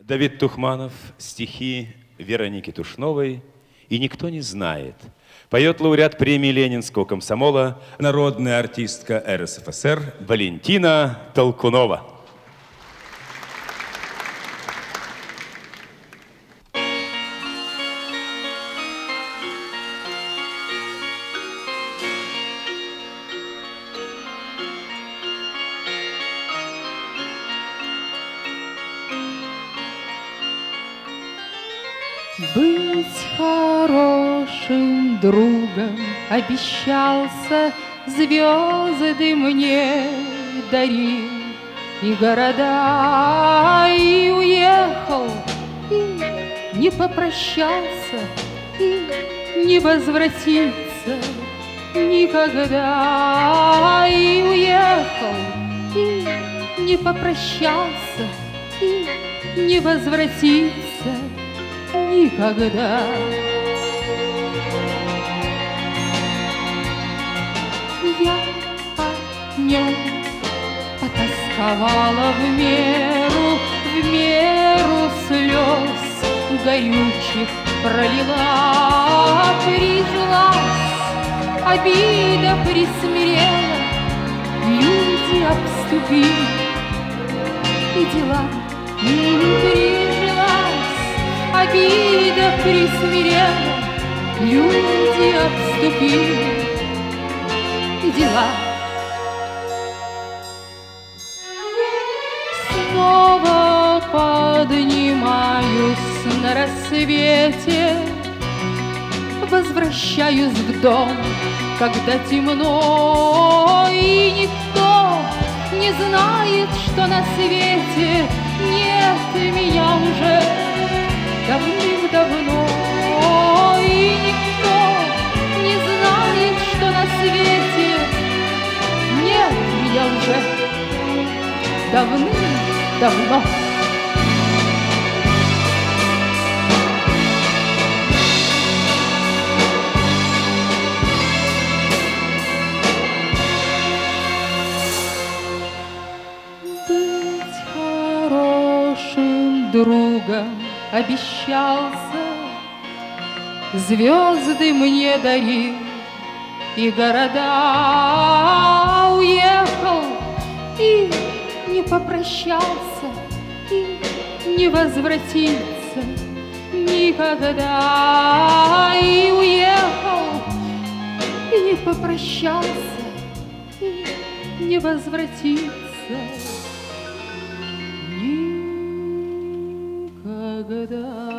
Давид Тухманов, стихи Вероники Тушновой «И никто не знает». Поет лауреат премии Ленинского комсомола, народная артистка РСФСР Валентина Толкунова. Быть хорошим другом обещался, звезды мне дарил, и города, и уехал, и не попрощался, и не возвратится никогда. И уехал, и не попрощался, и не возвратится никогда. Я о нем потасковала в меру слез горючих пролила, прижилась, обида присмирела, люди обступили, и дела прижилась, обида присмирела, люди обступили, и дела. Снова поднимаюсь на рассвете, возвращаюсь в дом, когда темно, и никто не знает, что на свете нет меня уже давным-давно. И никто не знает, что на свете нет меня уже давным-давно. Быть хорошим другом обещался, звезды мне дарил, и города, уехал, и не попрощался, и не возвратится никогда. И уехал, и не попрощался, и не возвратится никогда.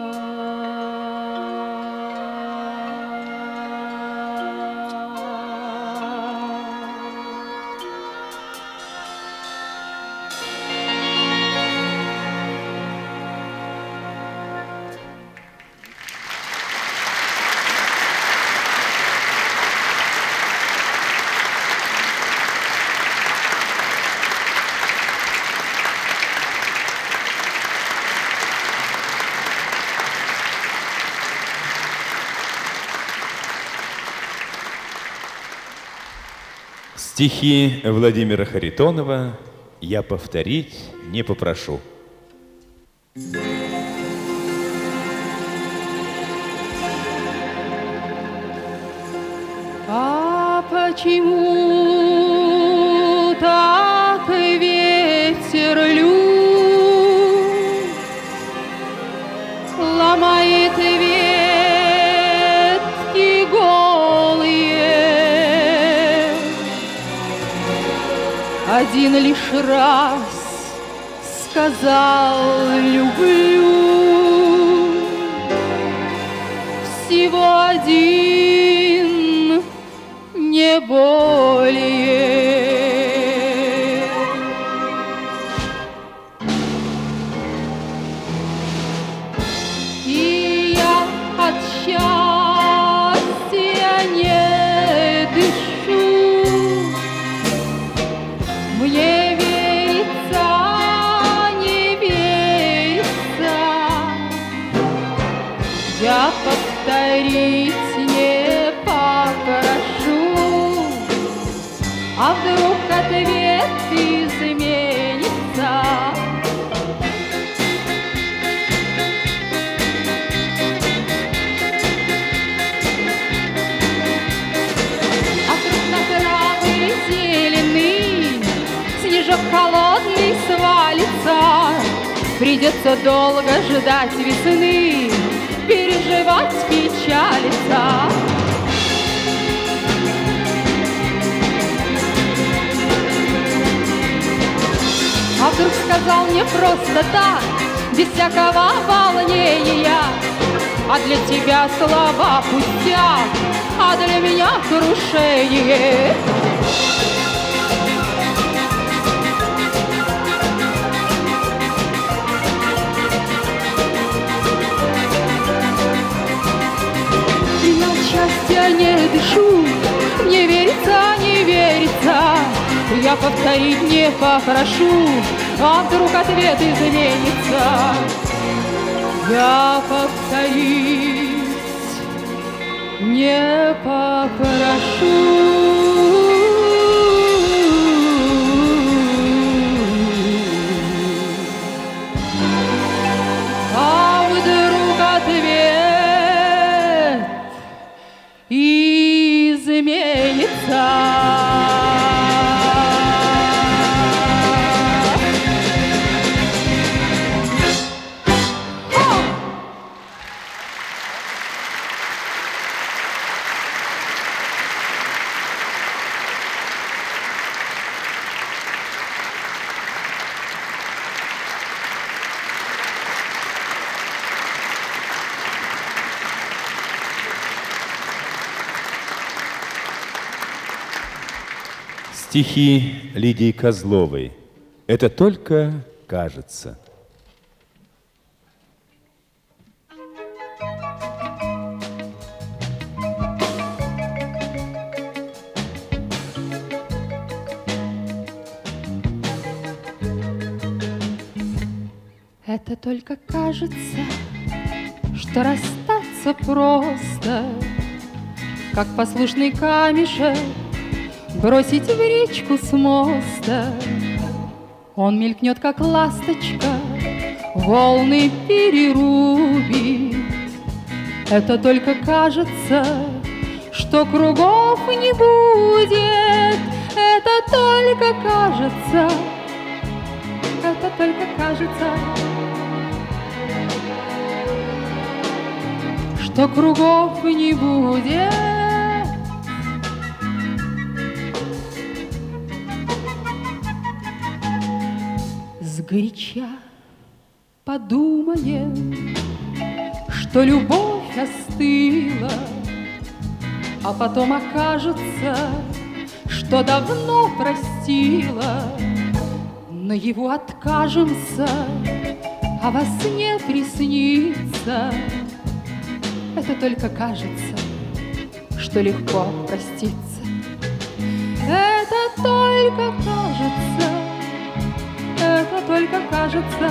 Стихи Владимира Харитонова я повторить не попрошу. А почему так ветер лют ломает ветки голые? Один лишь раз сказал люблю, всего один, не более. И я от счастья не дышу, мне верится, не верится, я повторить не попрошу, а вдруг ответ изменится. Придется долго ждать весны, переживать, печалиться. А вдруг сказал мне просто так, без всякого волнения: а для тебя слова пустяк, а для меня крушение. Я от счастья не дышу, не верится, не верится. Я повторить не попрошу, а вдруг ответ изменится. Я повторить не попрошу. А вдруг ответ изменится. Стихи Лидии Козловой. Это только кажется. Это только кажется, что расстаться просто, как послушный камешек бросить в речку с моста. Он мелькнет, как ласточка, волны перерубит. Это только кажется, что кругов не будет. Это только кажется, это только кажется, что кругов не будет. Сгоряча подумаем, что любовь остыла, а потом окажется, что давно простила. Наяву откажемся, а во сне приснится. Это только кажется, что легко проститься. Это только кажется, это только кажется,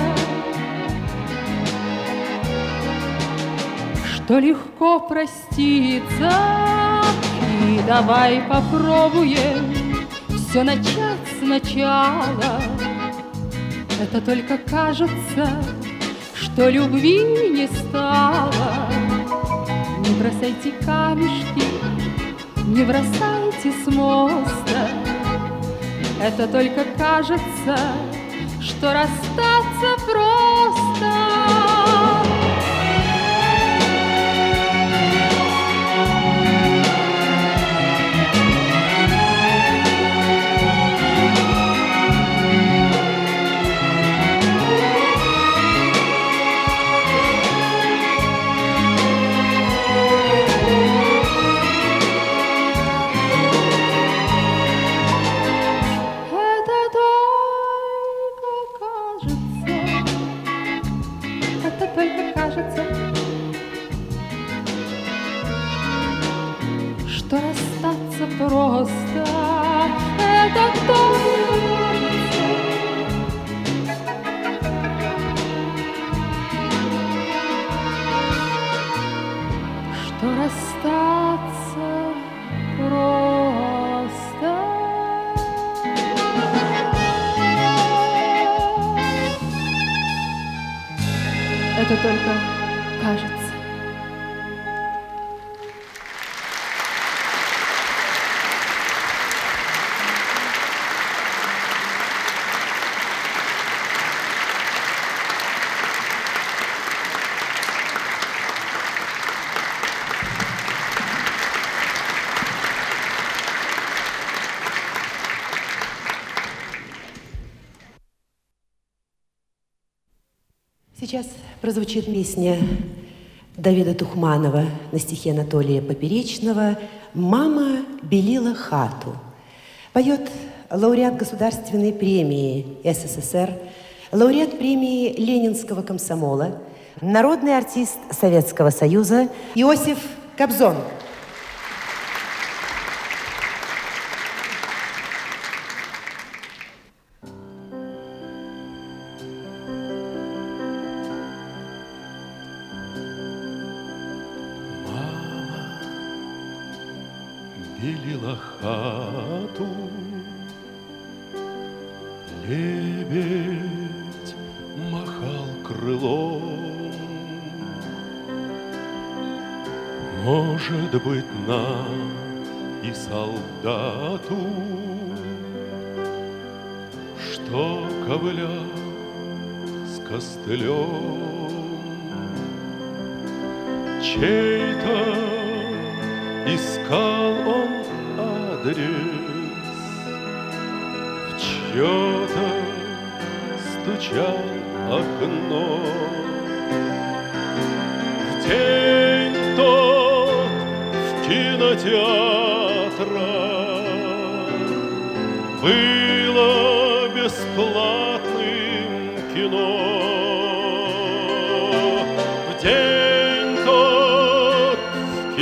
что легко проститься. И давай попробуем все начать сначала. Это только кажется, что любви не стало. Не бросайте камешки, не бросайте с моста. Это только кажется, что расстаться просто. Что расстаться просто, это только, что расстаться просто. Это только кажется. сейчас прозвучит песня Давида Тухманова на стихи Анатолия Поперечного «Мама белила хату». Поет лауреат Государственной премии СССР, лауреат премии Ленинского комсомола, народный артист Советского Союза Иосиф Кобзон. Белила хату, лебедь махал крылом. Может быть, нам и солдату, что ковылял с костылем, чей-то искал он адрес, в чьё-то стучал окно. В день тот в кинотеатрах было бесплатным кино. В день тот в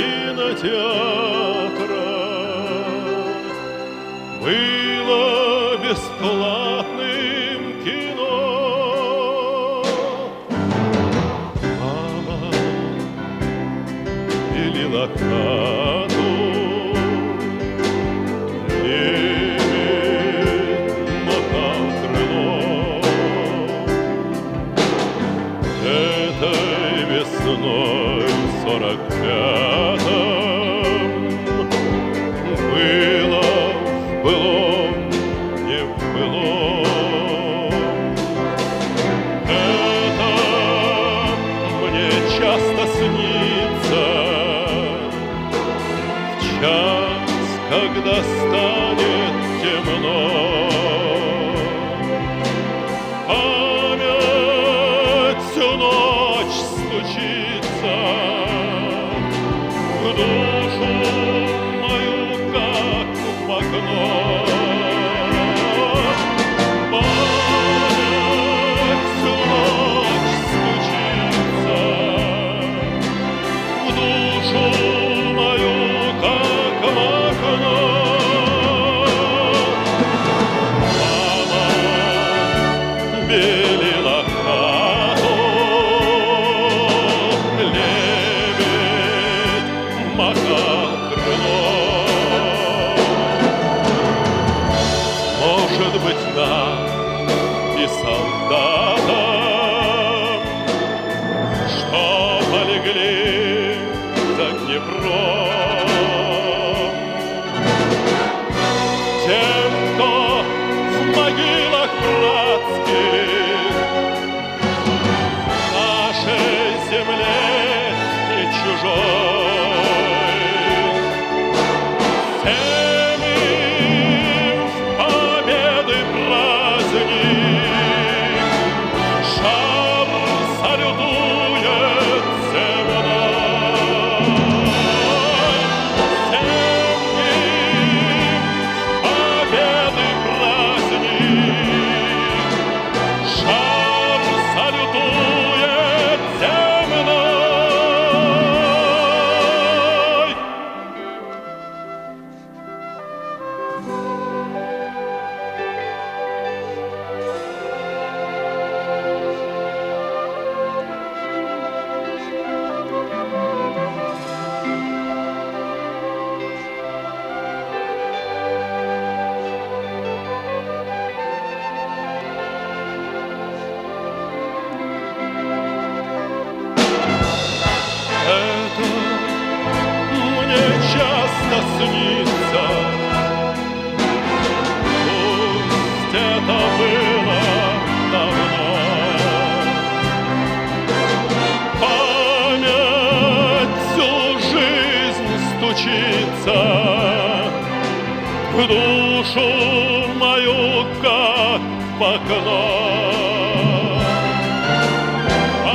кинотеатрах было бесплатным кино. Мама белила хату, лебедь мотал крылом. Этой весной в 45-м было в былом, не в былом. Это мне часто снится в час, когда станет темно. Память всю ночь стучится в душу мою, как в окно. Память всю ночь стучится в душу мою, как в окно. Мама белила хату, лебедь махал крылом. Может быть, нам и солдатам, что полегли за Днепром, тем, кто в могилах братских нашей земле и чужой, всем им в победы праздник шар салютует земной. Всем им в победы праздник шар салютует земной. Это мне часто снится, пусть это было давно. Память всю жизнь стучится в душу мою, как в окно.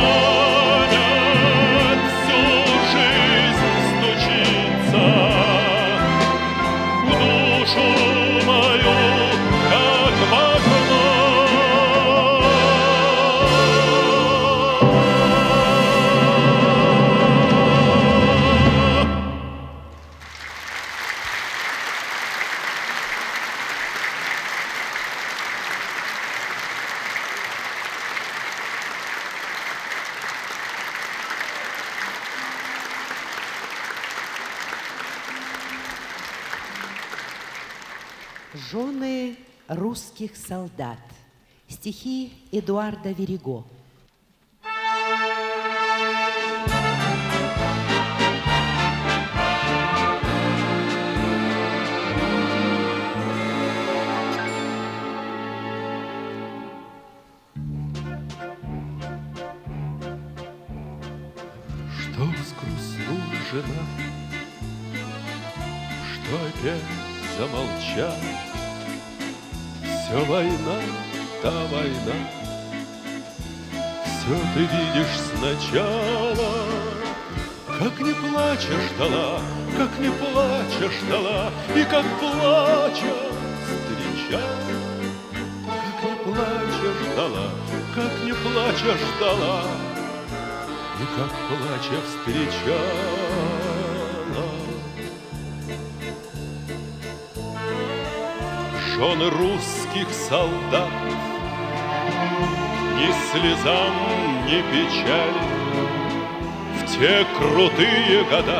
Жены русских солдат. Стихи Эдуарда Вериго. Что взгрустнула жена, что опять замолчала. Все война, та война, все ты видишь сначала. Как не плача ждала, как не плача ждала, и как плача встречала. Как не плача ждала, как не плача ждала, и как плача встречала. Жены русских солдат ни слезам, ни печали в те крутые года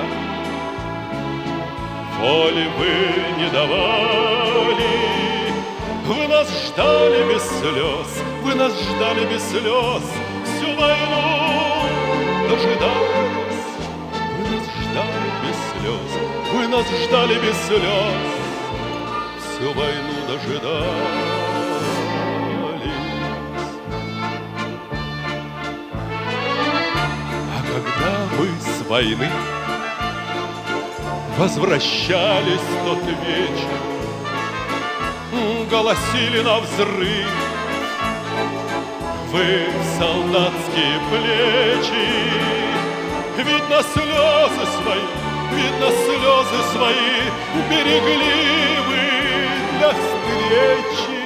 воли вы не давали. Вы нас ждали без слез, вы нас ждали без слез, всю войну дожидались. Вы нас ждали без слез, вы нас ждали без слез, всю войну дожидались. А когда вы с войны возвращались в тот вечер, голосили навзрыв вы солдатские плечи. Видно, слезы свои, видно, слезы свои берегли вы для встречи.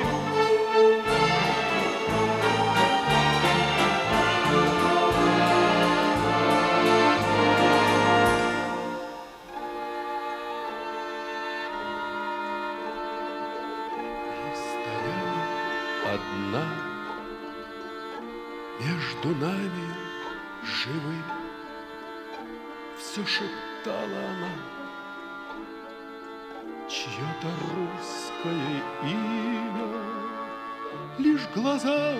И стояла одна между нами живыми, все шептала она чье-то русское имя. Лишь глаза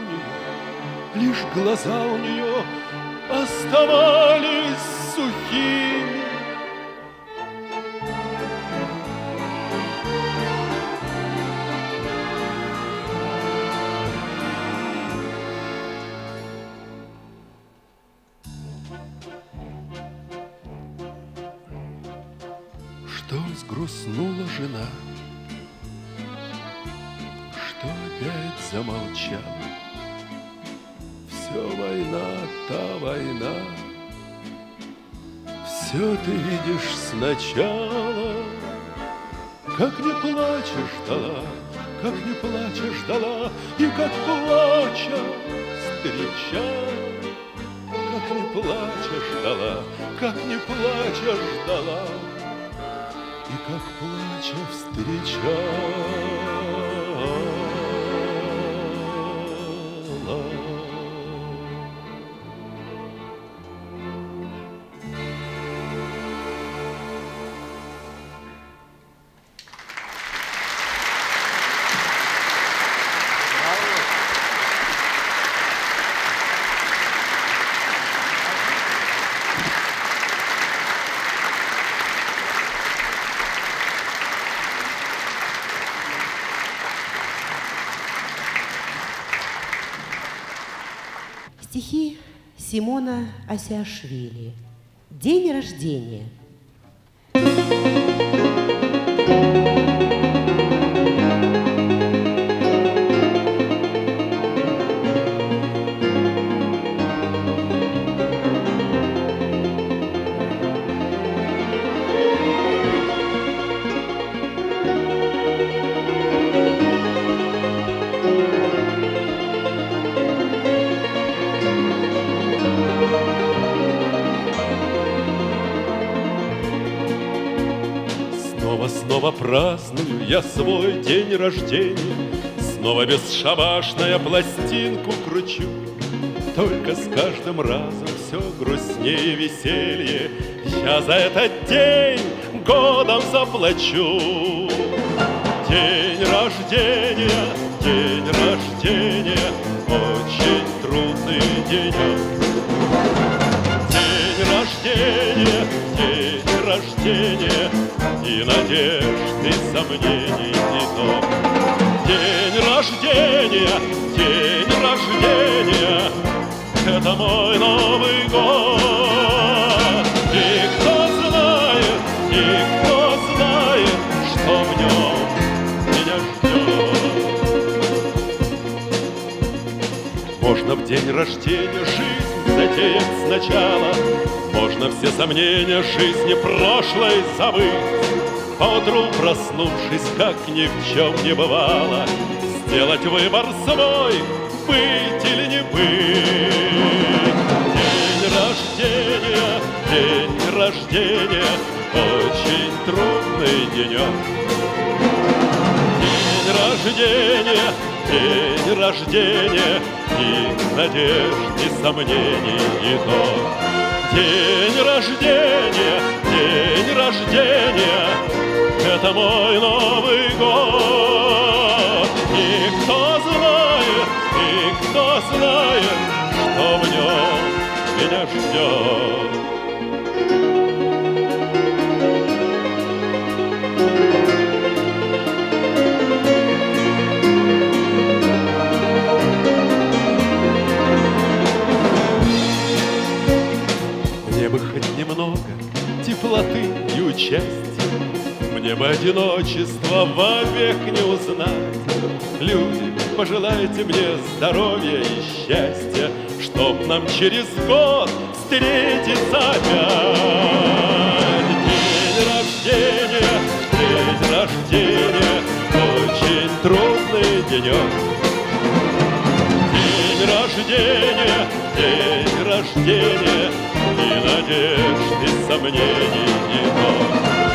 у нее оставались сухими. Что взгрустнула жена, что опять замолчала. Все война, та война, все ты видишь сначала. Как не плача ждала, как не плача ждала, и как плача встречала. Как не плача ждала, как не плача ждала, и как плача встречала. Стихи Симона Асиашвили. День рождения. Снова праздную я свой день рождения, снова бесшабашная пластинку кручу. Только с каждым разом все грустнее веселье, я за этот день годом заплачу. День рождения, очень трудный денек. День рождения, и надежд, и сомнений, и то. День рождения, это мой Новый год. И кто знает, что в нем меня ждет. Можно в день рождения жизнь затеять сначала, можно все сомнения жизни прошлой забыть. Поутру, проснувшись, как ни в чем не бывало, сделать выбор свой, быть или не быть. День рождения, очень трудный денек. День рождения, и надежд, и сомнений, и то. День рождения, это мой Новый год. И кто знает, что в нем меня ждет. Мне бы хоть немного теплоты и участия, мне бы одиночество вовек не узнать. Люди, пожелайте мне здоровья и счастья, чтоб нам через год встретиться опять. День рождения, очень трудный денек. День рождения, и надежд, и сомнений, и то.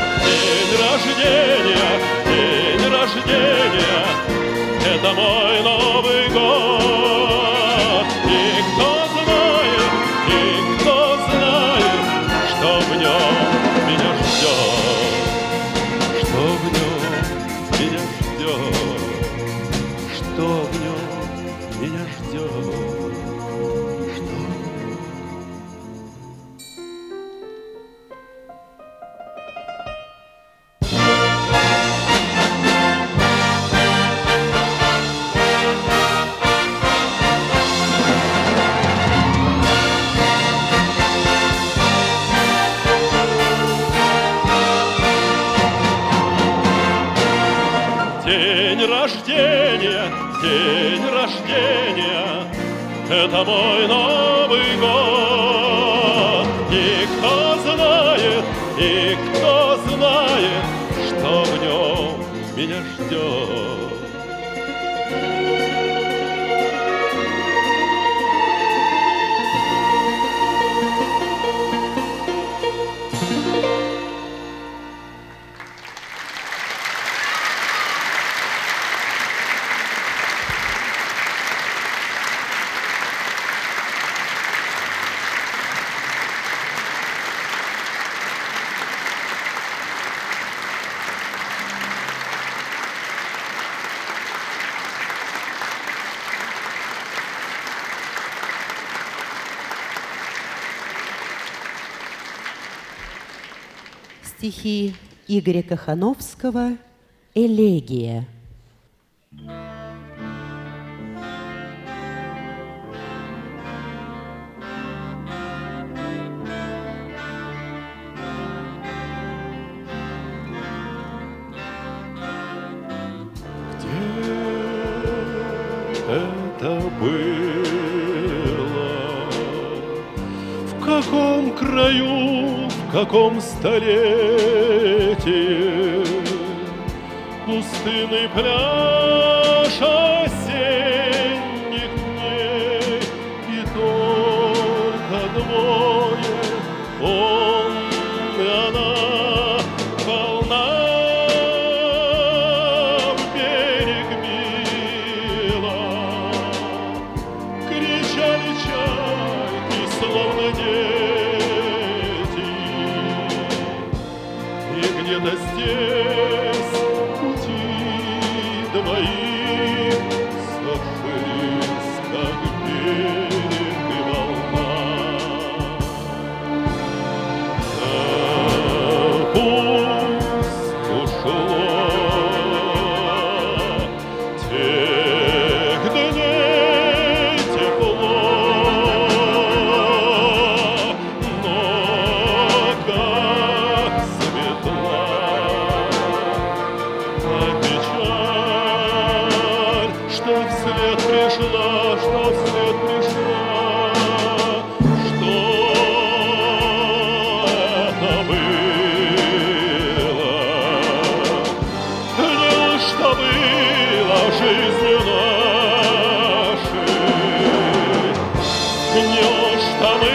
День рождения, это мой Новый год. И кто знает, что в нем меня ждет, что в нем меня ждет, что в нем меня ждет. День рождения, это мой Новый год. И кто знает, что в нем меня ждет. Стихи Игоря Кохановского «Элегия». Это было, в каком краю, в каком столетии, пустынный пляж осенних дней, и только двое, он и она, волна в берег била, кричали чайки, словно дети, и где-то здесь утихли пришла, что вслед пришла. Что это было? Неужто было жизнью нашей? Неужто мы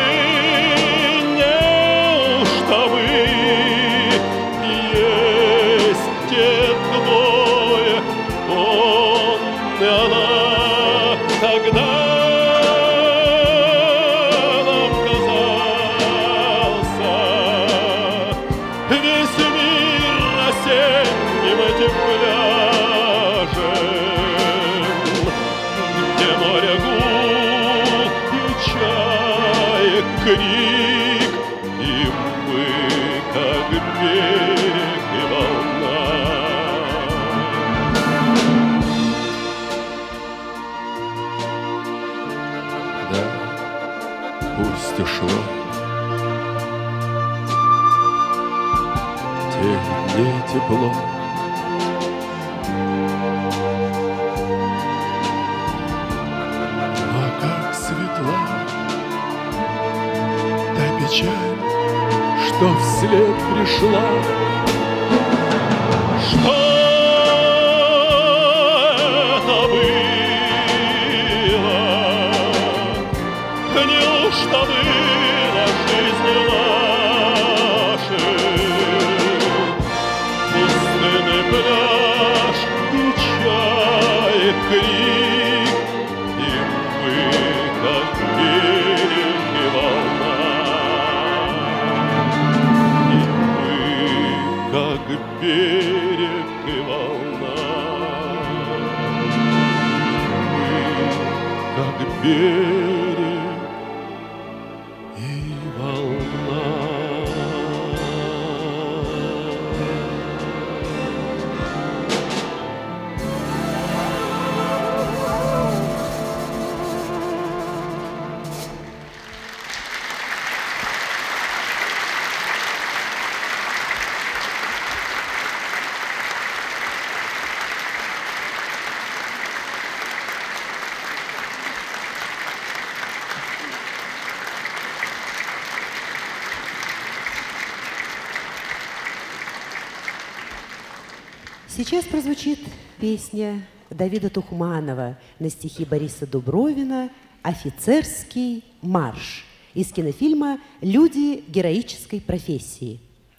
есть те двое, он и она? Тогда нам казался весь мир осенним этим пляжем, где море гул и чаек крик, и мы, как берег и волна. Да, пусть ушло тех дней тепло. Но как светла та печаль, что вслед пришла. Что это было? Неужто было жизнью нашей? Пустынный пляж и чаек крик, и мы, как берег и волна. Как берег и волна, как берег и волна. Сейчас прозвучит песня Давида Тухманова на стихи Бориса Дубровина «Офицерский марш» из кинофильма «Люди героической профессии».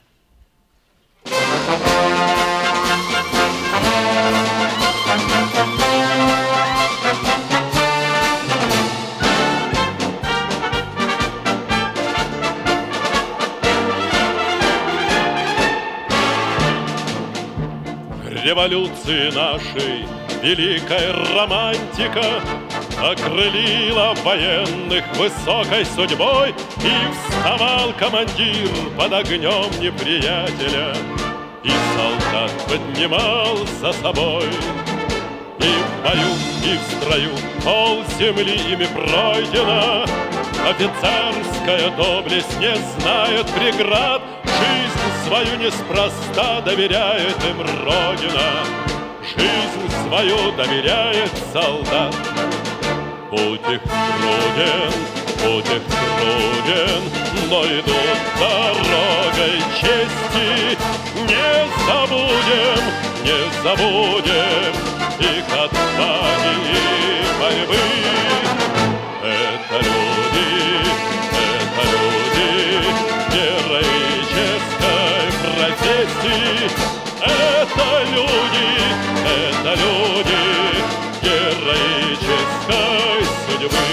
Революции нашей великая романтика окрылила военных высокой судьбой, и вставал командир под огнем неприятеля, и солдат поднимал за собой. И в бою, и в строю пол земли ими пройдена, офицерская доблесть не знает преград, жизнь свою неспроста доверяет им Родина, жизнь свою доверяет солдат. Будь их труден, но идут дорогой чести. Не забудем их отваги и борьбы. Это люди героической профессии. Это люди героической судьбы.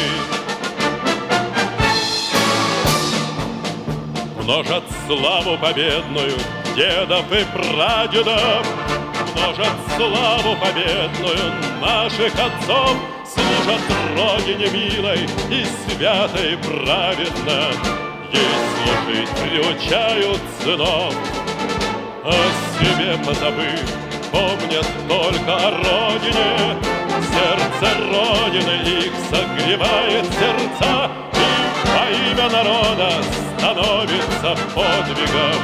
Множат славу победную дедов и прадедов, множат славу победную наших отцов, служат Родине милой и святой праведно, ей служить приучают сынов. О себе позабыв, помнят только о Родине, сердце Родины их согревает сердца, и во имя народа становится подвигом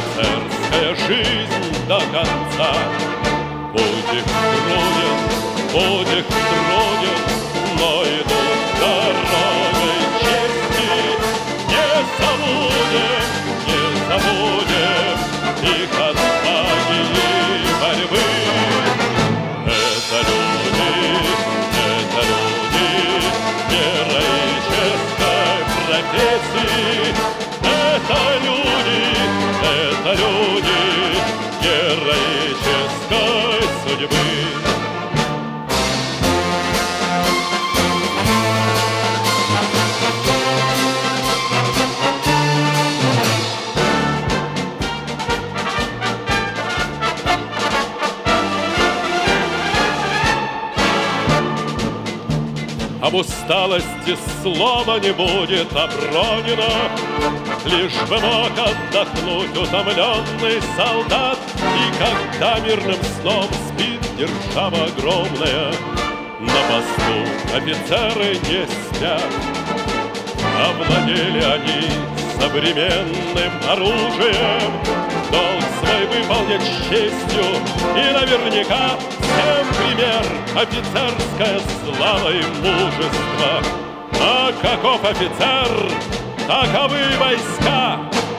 офицерская жизнь до конца. Будь их будет труден, но идут дорогой чести. Не забудем их отваги и борьбы. Это люди героической профессии. Это люди героической судьбы. Об усталости слова не будет обронено, лишь бы мог отдохнуть утомленный солдат. И когда мирным сном спит держава огромная, на посту офицеры не спят. Овладели они современным оружием, долг свой выполнят с честью, и наверняка всем пример офицерская слава и мужество. А каков офицер, таковы войска.